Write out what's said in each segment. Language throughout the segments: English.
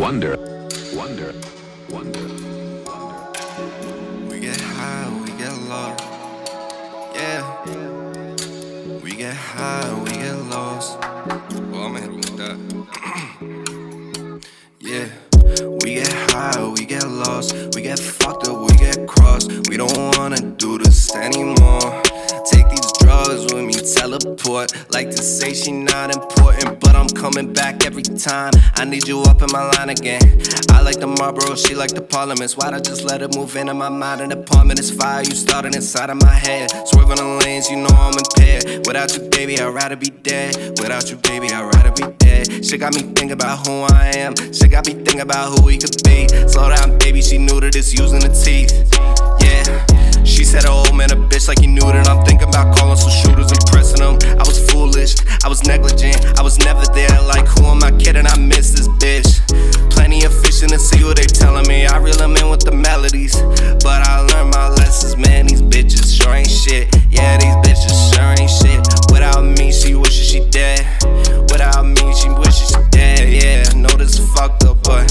wonder, wonder, wonder. We get high, we get lost. Yeah. We get high, we get lost. Well, I'ma hit him with that. Yeah. We get high, we get lost. We get fucked up, we get crossed. We don't wanna do this anymore. Take these drugs with me, teleport. Like to say she not important, but I'm coming back every time. I need you up in my line again. I like the Marlboro, she like the Parliaments. Why'd I just let it move into my mind? An apartment is fire, you started inside of my head. Swerving the lanes, you know I'm impaired. Without you, baby, I'd rather be dead. Without you, baby, I'd rather be dead. Shit got me thinking about who I am. Shit got me thinking about who we could be. Slow down, baby, she knew that it's using the teeth. Yeah. She said, oh man, a bitch like you knew that. I'm thinking about calling some shooters and pressing them. I was foolish, I was negligent, I was never there. Like, who am I kidding? I miss this bitch. Plenty of fish in the sea, what they telling me. I reel them in with the melodies, but I learned my lessons, man. These bitches sure ain't shit. Yeah, these bitches sure ain't shit. Without me, she wishes she dead. Without me, she wishes she dead. Yeah, know this is fucked up, but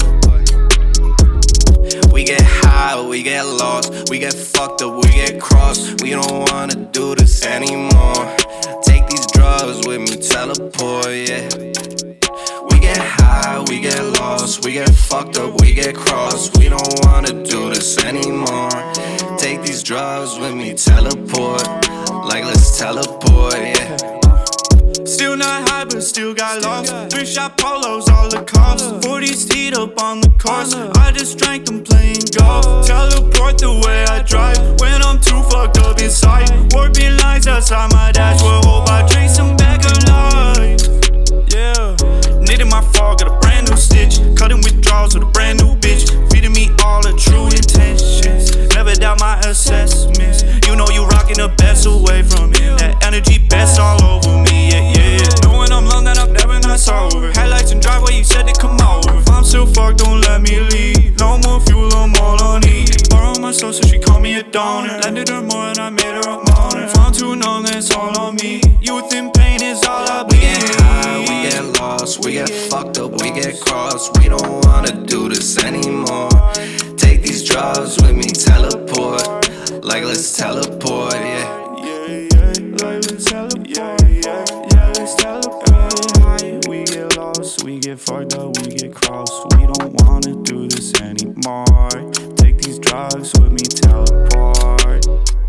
we get high, we get lost. We get fucked up, we get crossed. We don't wanna do this anymore. Take these drugs with me, teleport, yeah. We get high, we get lost. We get fucked up, we get crossed. We don't wanna do this anymore. Take these drugs with me, teleport. Like let's teleport, yeah. Still not high, but still got lost. 3-shot polos, all the cops. 40s teed up on the course. I just drank them playing golf. Teleport the way I drive when I'm too fucked up inside. Warping lines outside my dashboard. Hope I drink some back alive. Yeah. Knitting my fall, got a brand new stitch. Cutting withdrawals with a brand new bitch. Feeding me all the true intentions. Never doubt my assessments. You know you rocking the best away from me. That energy best all over me, yeah, yeah. Knowing I'm long that I'm never not sober. Headlights and driveway, you said to come over. If I'm still fucked, don't let me leave. No more fuel, I'm all on E. Borrow my soul, so she called me a donor. Lended her more and I made her a moaner. If I'm too numb, that's all on me. Youth and pain is all I bleed. We get high, we get lost. We get fucked up, we get crossed. We don't wanna do this anymore. Take these drugs with me, teleport. Like let's teleport, yeah. Like let's teleport, yeah, let's teleport. We get lost, we get fucked up, we get crossed. We don't wanna do this anymore. Take these drugs with me, teleport.